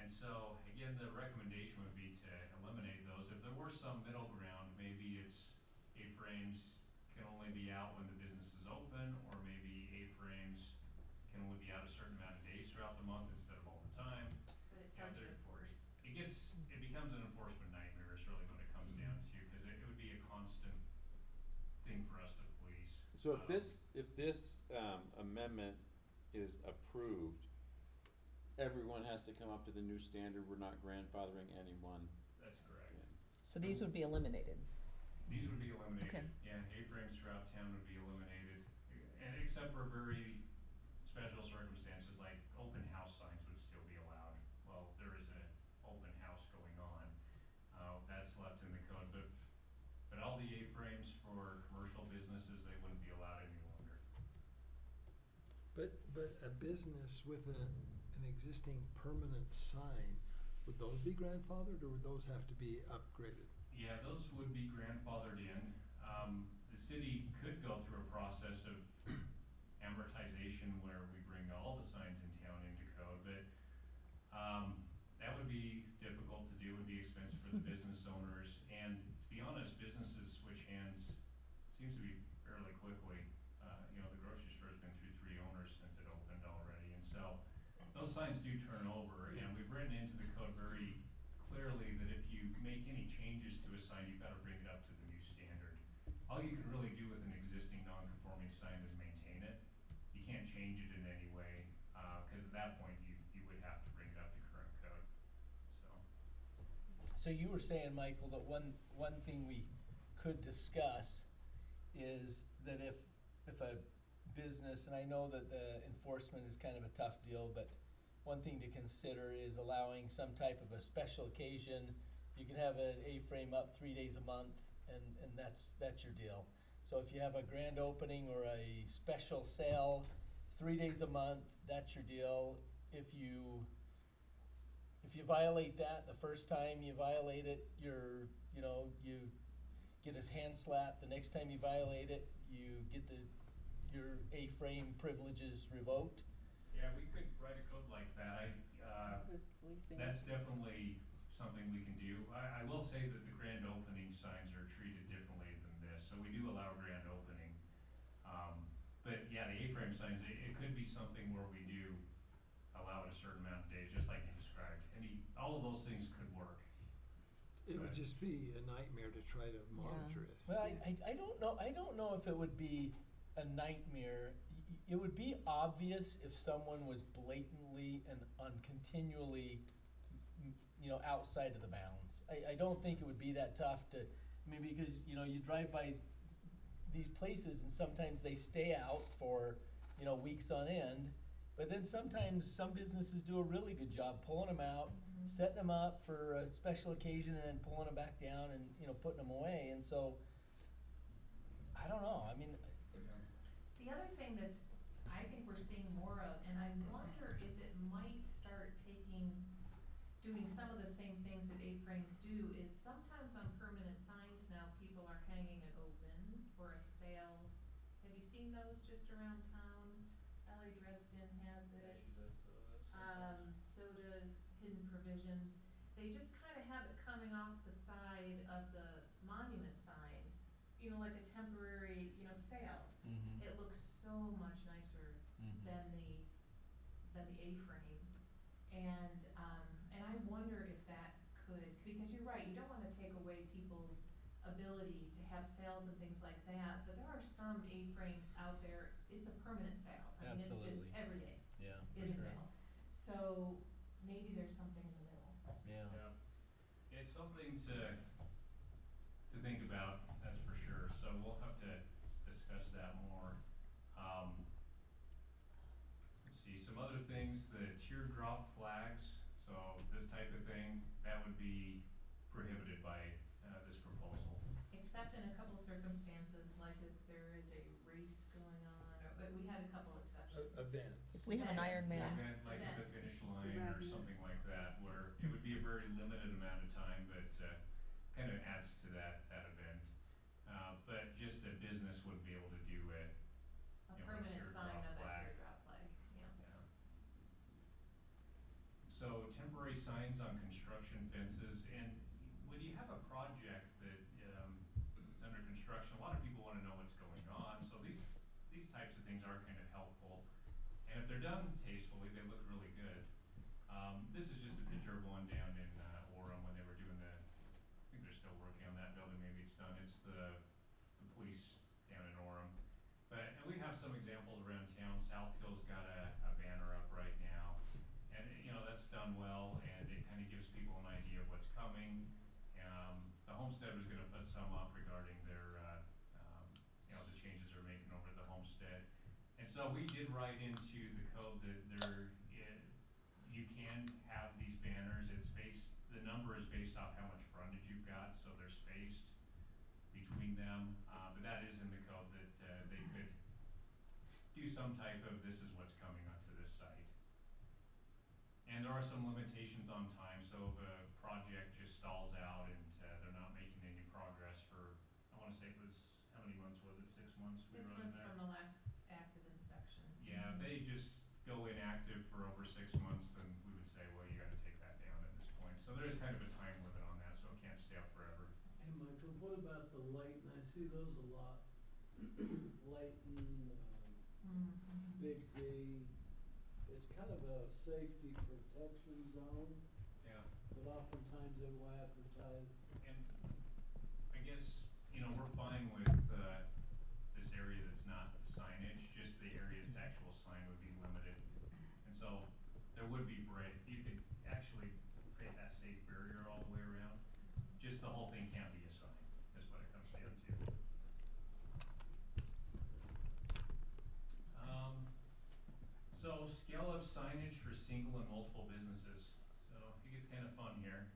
And so, again, the recommendation would be to eliminate those. If there were some middle ground, maybe it's A-frames can only be out when the business is open, or maybe A-frames can only be out a certain amount of days throughout the month instead of all the time. But it's hard to enforce. It becomes an enforcement nightmare is really what it comes down to, because it would be a constant thing for us to police. So if this amendment is approved, everyone has to come up to the new standard. We're not grandfathering anyone. That's correct. Yeah. So these would be eliminated. These would be eliminated. Okay. Yeah, A-frames throughout town would be eliminated, and except for very special circumstances, like open house signs would still be allowed. Well, there is an open house going on. That's left in the code, but all the A-frames for commercial businesses, they wouldn't be allowed any longer. But a business with an existing permanent sign, would those be grandfathered, or would those have to be upgraded? Yeah, those would be grandfathered in. The city could go through a process of amortization where we bring all the signs in town into code, but that would be difficult to do, would be expensive for the business owners, and to be honest, businesses switch hands, seems to be fairly quickly. The grocery store's been through 3 owners since it opened already, and so those signs do turn over, and we've written into the code very clearly that if you make any changes to a sign, you've got to bring it up to the new standard. All you can really do with an existing non-conforming sign is maintain it. You can't change it in any way, because at that point you would have to bring it up to current code. So you were saying, Michael, that one thing we could discuss is that if a business, and I know that the enforcement is kind of a tough deal, but one thing to consider is allowing some type of a special occasion. You can have an A-frame up 3 days a month, and that's your deal. So if you have a grand opening or a special sale 3 days a month, that's your deal. If you violate that the first time you violate it, you get a hand slap. The next time you violate it, you get your A-frame privileges revoked. Yeah, we could write a code like that. That's definitely something we can do. I will say that the grand opening signs are treated differently than this, so we do allow grand opening. But yeah, the A-frame signs, it could be something where we do allow it a certain amount of days, just like you described. All of those things could work. It would just be a nightmare to try to monitor it. Well, I don't know. I don't know if it would be a nightmare. It would be obvious if someone was blatantly and continually, outside of the bounds. I don't think it would be that tough to, because you drive by these places and sometimes they stay out for weeks on end, but then sometimes some businesses do a really good job pulling them out, setting them up for a special occasion, and then pulling them back down and putting them away. And so I don't know. The other thing that's I think we're seeing more of, and I wonder if it might start doing some of the same things that A-frames do, is sometimes on permanent signs now people are hanging it open for a sale. Have you seen those just around town? L.A. Dresden has it. So does Hidden Provisions. They just kind of have it coming off the side of the monument sign, like a temporary, sale. Mm-hmm. It looks so much nicer than the A-frame, and I wonder if that could, because you're right, you don't want to take away people's ability to have sales and things like that, but there are some A-frames out there. It's a permanent sale. Absolutely. It's just every day. Yeah, is a sure. sale. So maybe there's something in the middle. Yeah. It's something to think about, that's for sure. So we'll have to discuss that more. Let's see, some other things, the teardrop flags. So this type of thing, that would be prohibited by this proposal. Except in a couple of circumstances, like if there is a race going on, but we had a couple exceptions. Events. If we have an Events, Ironman. yes. Like at the Events. finish line or something like that, where it would be a very limited amount of time, but kind of adds to that event. But just the business would be able to do it. A permanent sign of a flag. teardrop flag, yeah. So temporary temporary signs on construction fences, and when you have a project that, is under construction, a lot of people wanna know what's going on, so these types of things are kind of helpful. And if they're done tastefully, they look really good. This is just a picture of one down in, Orem when they were doing I think they're still working on that building, maybe it's done, it's the police down in Orem. And we have some examples around town. South Hill's got a banner up right now, and that's done well, and it kind of gives people an idea of what's coming. The Homestead was going to put some up regarding their, the changes they're making over at the Homestead, and so we did write into the code that you can have these banners. The number is based off how much frontage you've got, so they're spaced between them, but that is in the code that they could do some type of, this is what's coming onto this site. And there are some limitations on time, so if a project just stalls out and they're not making any progress for, I wanna say it was, how many months was it, 6 months? 6 months from the last active inspection. Yeah, if they just go inactive for over 6 months, then we would say, well, you gotta take that down at this point. So there is kind of a time limit on that, so it can't stay up forever. Hey, Michael, what about the lighting? I see those a lot. Lighting, Big D, it's kind of a safety protection zone, Yeah. but oftentimes they will advertise. And I guess, we're fine with this area that's not signage, just the area that's actual sign would be limited. And so there would be you could actually create that safe barrier all the way around. Just the whole thing can't be a sign, is what it comes down to. So scale of signage for single and multiple businesses. So it gets kind of fun here.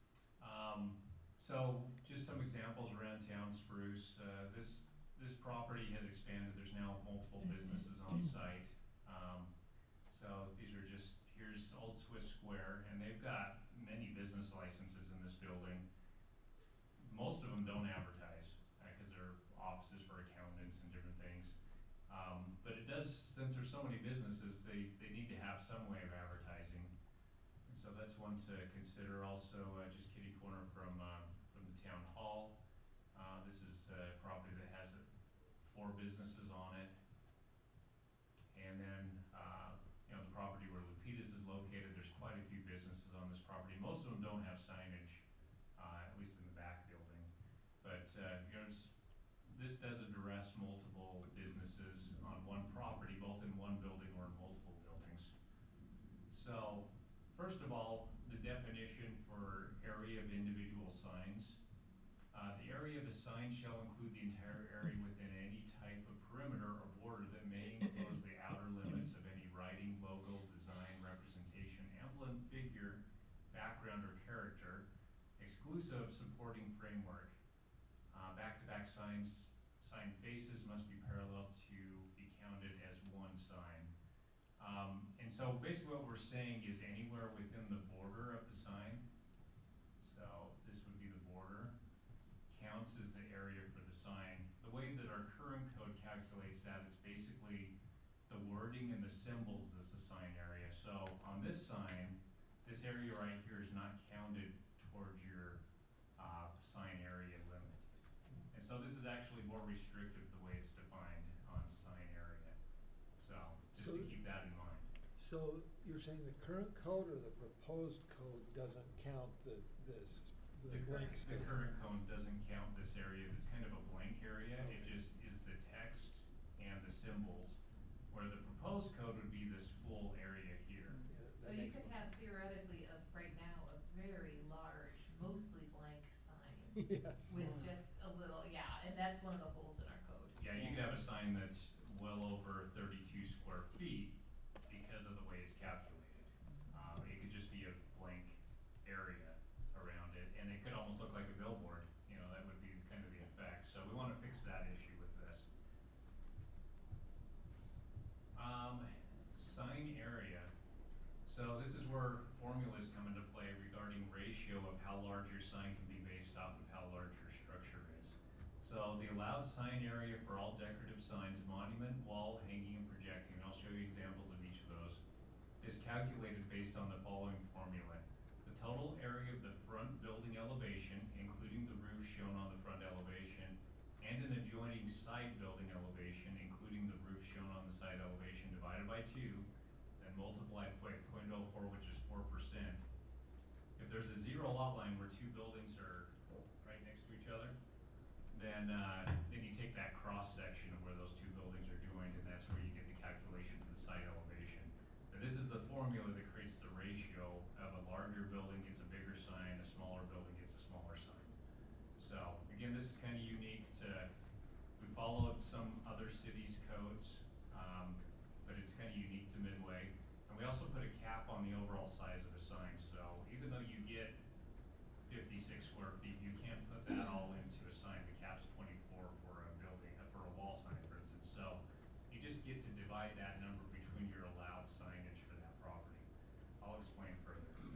So just some examples around town, Spruce. This property has expanded. There's now multiple businesses on site. So these are here's Old Swiss Square, and they've got many business licenses in this building. Most of them don't advertise because they're offices for accountants and different things. But it does, since there's so many businesses, they need to have some way of advertising. And so that's one to consider. Also, just kitty corner from the town hall. This is a property that has 4 businesses on it. And then, the property where Lupita's is located, there's quite a few businesses on this property. Most of them don't have signage, at least in the back building. But, this does address multiple businesses on one property, both in one building or in multiple buildings. So, first of all, the definition for area of individual signs. The area of a sign shall include the entire area within any type of perimeter or border that may enclose the outer limits of any writing, logo, design, representation, emblem, figure, background, or character, exclusive of supporting framework. Back-to-back sign faces must be parallel to be counted as one sign. And so basically what we're saying is anywhere within the border of the sign, so this would be the border, counts as the area for the sign. The way that our current code calculates that, it's basically the wording and the symbols that's the sign area. So on this sign, this area right here is not counted towards your sign area limit. And so this is actually more restrictive the way it's defined on sign area. So just to keep that in mind. So you're saying the current code or the proposed code doesn't count the blank space? The current code doesn't count this area. It's kind of a blank area. Okay. It just is the text and the symbols, where the proposed code would be this full area here. Yeah, So that you makes could more have theoretically, right now, a very large, mostly blank sign sense. Yes. with just a little, and that's one of the holes in our code. Yeah, you could have a sign that's well over 32 square feet because of the way it's calculated. It could just be a blank area around it, and it could almost look like a billboard. That would be kind of the effect. So we want to fix that issue with this. Sign area. So this is where formulas come into play regarding ratio of how large your sign can be based off of how large your structure is. So the allowed sign area for all decorative signs, monument, wall, hanging, and projecting, and I'll show you examples of each of those, is calculated based on the following formula. total area of the front building elevation, including the roof shown on the front elevation, and an adjoining side building elevation, including the roof shown on the side elevation, divided by 2, then multiplied by 0.04, which is 4%. If there's a zero lot line where 2 buildings are right next to each other, then you take that cross section of where those 2 buildings are joined, and that's where you get the calculation for the side elevation. And this is the formula that creates the ratio of a larger building gets a bigger sign, a smaller building gets a smaller sign. So again, this is kind of unique to, we followed some other cities' codes, but it's kind of unique to Midway. And we also put a cap on the overall size of a sign. So even though you get 56 square feet, you can't put that all into a sign. The cap's 24 for a building, for a wall sign, for instance. So you just get to divide that number between your allowed signage for that property. I'll explain further.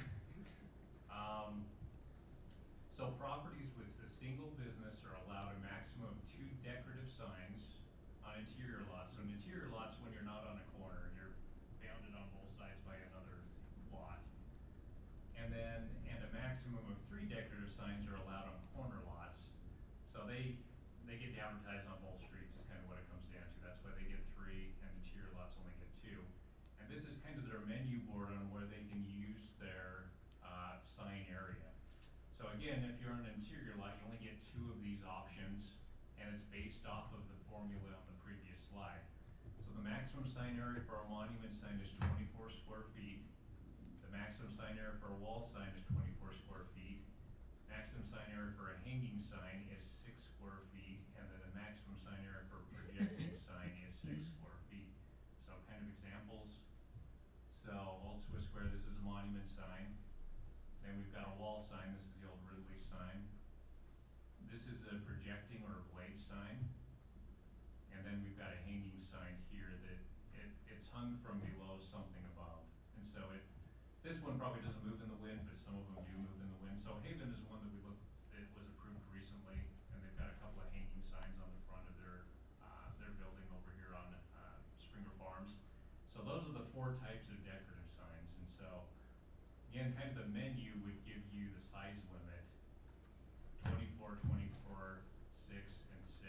So properties with a single business are allowed a maximum of 2 decorative signs on interior lots. So an interior lot's when you're not on a corner, you're bounded on both sides by another lot. And a maximum of 3 decorative signs are allowed on corner lots. So they get to advertise on both streets is kind of what it comes down to. That's why they get 3 and interior lots only get 2. And this is kind of their menu board on where they can use their sign area. So again, if you're on an interior lot, you only get 2 of these options, and it's based off of the formula on the previous slide. So the maximum sign area for a monument sign is 24 square feet. The maximum sign area for a wall sign is 24 square feet. Maximum sign area for a hanging sign is 6 square feet, and then the maximum sign area for a projecting sign is 6 square feet. So kind of examples. So Old Swiss Square, this is a monument sign. Then we've got a wall sign, this is the old Ridley sign. This is a projecting or a blade sign. And then we've got a hanging sign here that it's hung from below something above. And so this one probably doesn't move in the wind, but some of them do move in the wind. So Haven is one that we looked, that was approved recently, and they've got a couple of hanging signs on the front of their building over here on Springer Farms. So those are the 4 types of decorative signs. And so again, kind of the menu would give you the size limit, 24, 24, 6, and 6.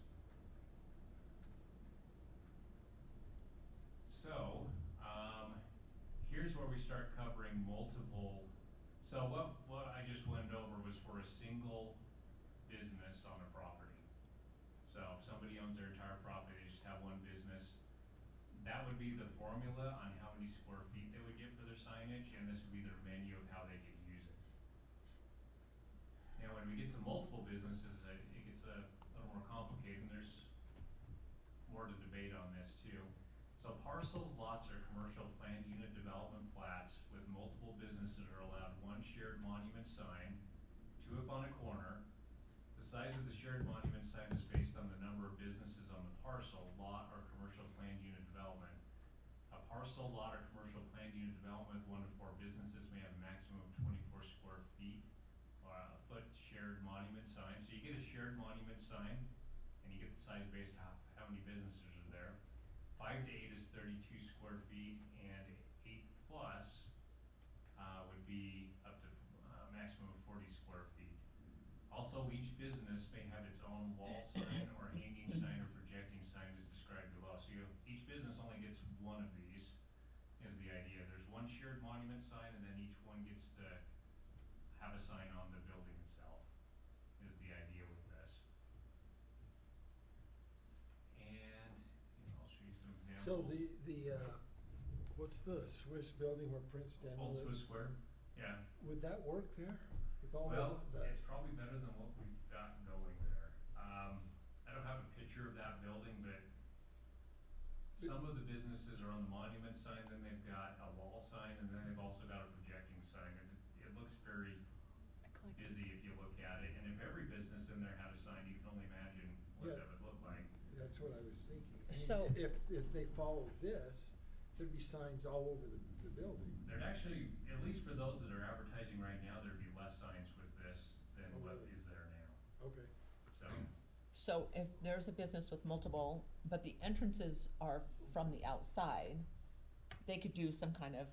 So, here's where we start covering multiple. So what I just went over was for a single business on a property. So if somebody owns their entire property, they just have one business, that would be the formula on how many square feet they would get for their signage, and this would be their menu of how they could use it. Now, when we get to multiple businesses, it gets a little more complicated, and there's more to debate on this too. So parcels, lots, or commercial planned unit development plats with multiple businesses are allowed 1 shared monument sign, 2 if on a corner. The size of the shared monument sign is based on the number of businesses on the parcel, lot, or commercial planned unit development. A parcel, lot, or commercial planned unit development with 1 to 4 businesses may have a maximum of 24 square feet or a foot shared monument sign. So you get a shared monument sign, and you get the size based off how many businesses are there. 5 to 8 is 32 square feet, and 8 plus would be up to a maximum of 40 square feet. Also, each business may have its own wall sign or hanging sign or projecting sign as described below. So each business only gets 1 of these, is the idea. There's 1 shared monument sign, and then each one gets to have a sign on the building itself, is the idea with this. And I'll show you some examples. So what's the Swiss building where Prince Daniel Old is? Swiss Square, yeah. Would that work there? With all Well, that? it's probably better than what we've got going there. I don't have a picture of that building, but some of the businesses are on the monument sign, then they've got a wall sign, and then they've also got a projecting sign. It looks very busy if you look at it, and if every business in there had a sign, you can only imagine what Yeah. that would look like. That's what I was thinking. I mean, So- if they followed this, there'd be signs all over the building. There'd actually, at least for those that are advertising right now, there'd be less signs with this than Oh, what really? is there now. Okay. So if there's a business with multiple, but the entrances are from the outside, they could do some kind of